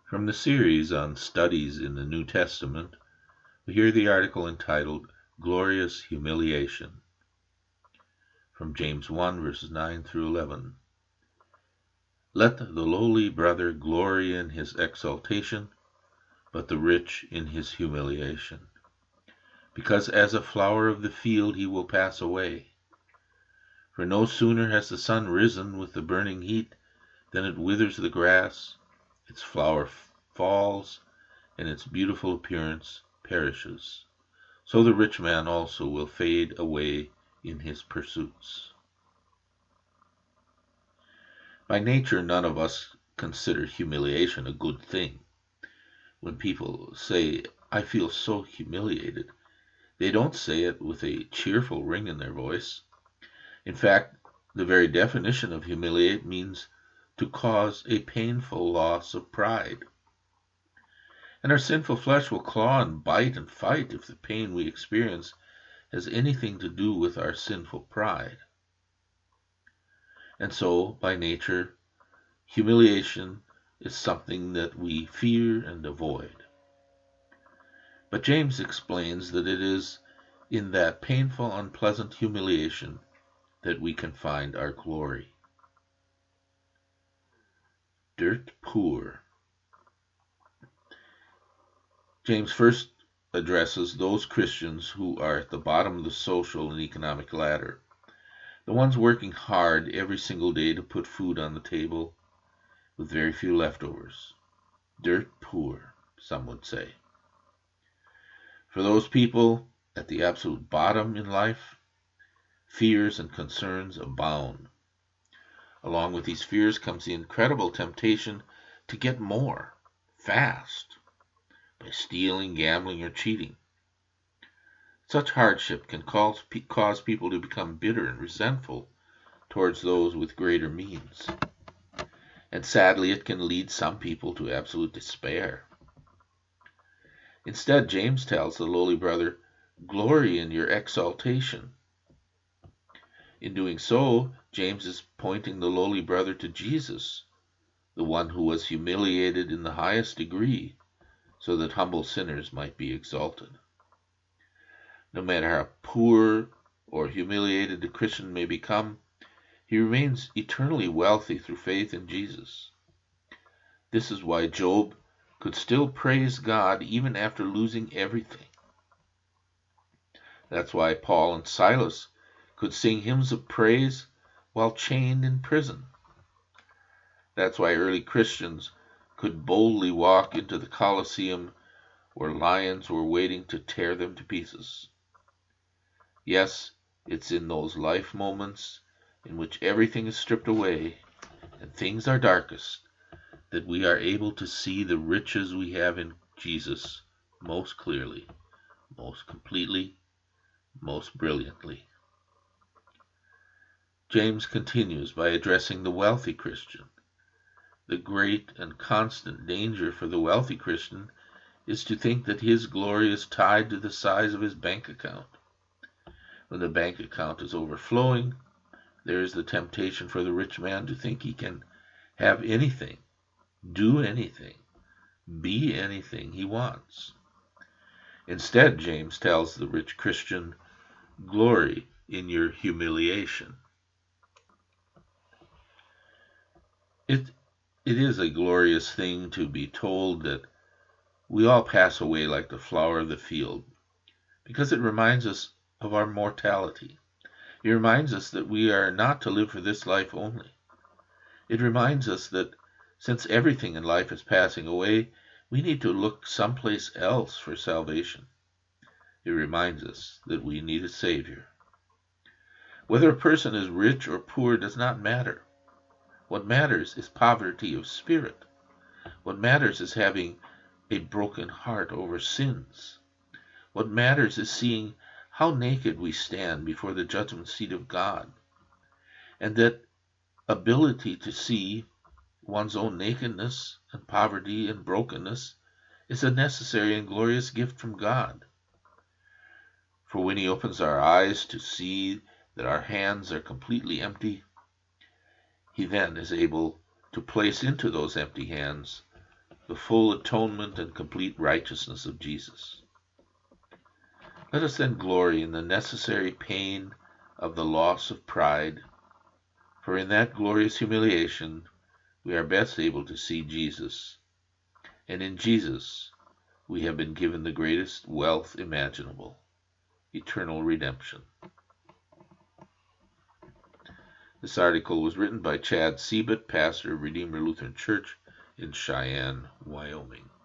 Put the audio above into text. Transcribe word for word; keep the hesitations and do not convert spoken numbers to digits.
From the series on studies in the New Testament, we hear the article entitled Glorious Humiliation, from James one, verses nine through eleven. Let the lowly brother glory in his exaltation, but the rich in his humiliation. Because as a flower of the field he will pass away. For no sooner has the sun risen with the burning heat than it withers the grass, its flower falls, and its beautiful appearance perishes. So the rich man also will fade away in his pursuits. By nature, none of us consider humiliation a good thing. When people say, "I feel so humiliated," they don't say it with a cheerful ring in their voice. In fact, the very definition of humiliate means to cause a painful loss of pride. And our sinful flesh will claw and bite and fight if the pain we experience has anything to do with our sinful pride. And so, by nature, humiliation is something that we fear and avoid. But James explains that it is in that painful, unpleasant humiliation that we can find our glory. Dirt poor. James first addresses those Christians who are at the bottom of the social and economic ladder, the ones working hard every single day to put food on the table with very few leftovers. Dirt poor, some would say. For those people at the absolute bottom in life, fears and concerns abound. Along with these fears comes the incredible temptation to get more, fast, by stealing, gambling, or cheating. Such hardship can cause, cause people to become bitter and resentful towards those with greater means. And sadly, it can lead some people to absolute despair. Instead, James tells the lowly brother, glory in your exaltation. In doing so, James is pointing the lowly brother to Jesus, the one who was humiliated in the highest degree, so that humble sinners might be exalted. No matter how poor or humiliated the Christian may become, he remains eternally wealthy through faith in Jesus. This is why Job could still praise God even after losing everything. That's why Paul and Silas could sing hymns of praise while chained in prison. That's why early Christians could boldly walk into the Colosseum where lions were waiting to tear them to pieces. Yes, it's in those life moments in which everything is stripped away and things are darkest that we are able to see the riches we have in Jesus most clearly, most completely, most brilliantly. James continues by addressing the wealthy Christian. The great and constant danger for the wealthy Christian is to think that his glory is tied to the size of his bank account. When the bank account is overflowing, there is the temptation for the rich man to think he can have anything, do anything, be anything he wants. Instead, James tells the rich Christian, glory in your humiliation. It, it is a glorious thing to be told that we all pass away like the flower of the field, because it reminds us of our mortality. It reminds us that we are not to live for this life only. It reminds us that since everything in life is passing away, we need to look someplace else for salvation. It reminds us that we need a Savior. Whether a person is rich or poor does not matter. What matters is poverty of spirit. What matters is having a broken heart over sins. What matters is seeing how naked we stand before the judgment seat of God, and that ability to see one's own nakedness and poverty and brokenness is a necessary and glorious gift from God. For when He opens our eyes to see that our hands are completely empty, He then is able to place into those empty hands the full atonement and complete righteousness of Jesus. Let us then glory in the necessary pain of the loss of pride, for in that glorious humiliation we are best able to see Jesus, and in Jesus we have been given the greatest wealth imaginable, eternal redemption. This article was written by Chad Seibert, pastor of Redeemer Lutheran Church in Cheyenne, Wyoming.